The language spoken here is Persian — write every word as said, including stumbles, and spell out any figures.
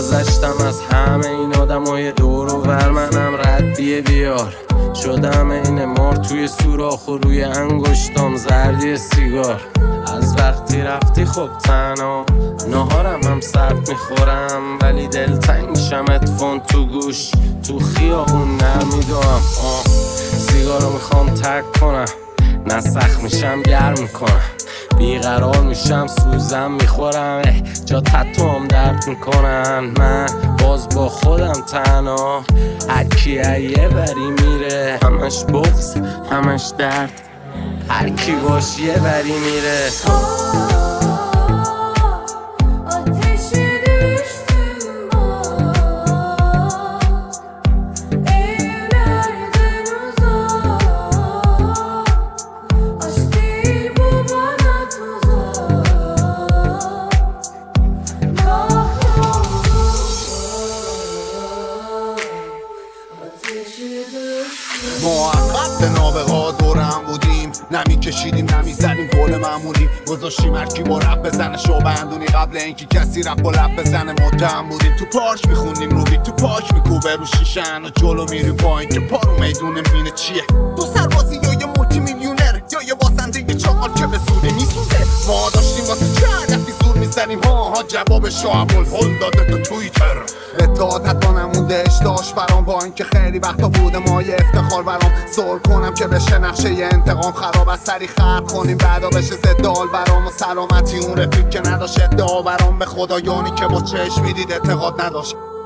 گذشتم از همه این آدمای دور و بر، منم ردیه بیار شدم این مار توی سوراخ و روی انگشتام زردی سیگار. از وقتی رفتی خب تنها نهارم هم سرد میخورم، ولی دلتنگ میشم ادفون تو گوش تو خیابون نمیدونم. آه سیگارو میخوام ترک کنم، نسخ میشم گرم میکنم، بیقرار میشم سوزم میخورم، جا تتوام درد میکنن. من باز با خودم تنها، هرکی یه بری میره، همش بغض همش درد، هرکی باش یه بری میره. ما عقب به نابغه دورم بودیم، نمی کشیدیم نمی زدیم گل معمولی، گذاشتیم هرکی با رپ بزنه شو بندونی، قبل اینکه کسی رپ و لب بزنه متهم بودیم. تو پارک میخوندیم رو بیت، تو پاک میکوبه رو شیشن و جلو میریم پایین که پارو میدون مینه چیه. تو سربازی یا یه مولتی میلیونر یا یه بازنده یه چاقال که به سوده میسوزه. ما داشتیم واسه چه هدفی زور میزنیم، ها ها جواب شعب الهل داده تو توییتر. اتحادت با نمونده اشتاش برام، با اینکه خیلی وقتا بوده ما یه افتخار برام. سر کنم که بشه نقشه یه انتقام خراب، از سری خرق کنیم بعدا بشه زدال برام. و سلامتی اون رفیق که نداشت ادعا برام، به خدایانی که با چشم میدید اعتقاد نداشت.